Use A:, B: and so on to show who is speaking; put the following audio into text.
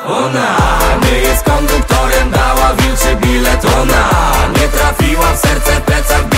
A: Ona nie jest konduktorem, dała wilczy bilet. Ona nie trafiła w serce, plecak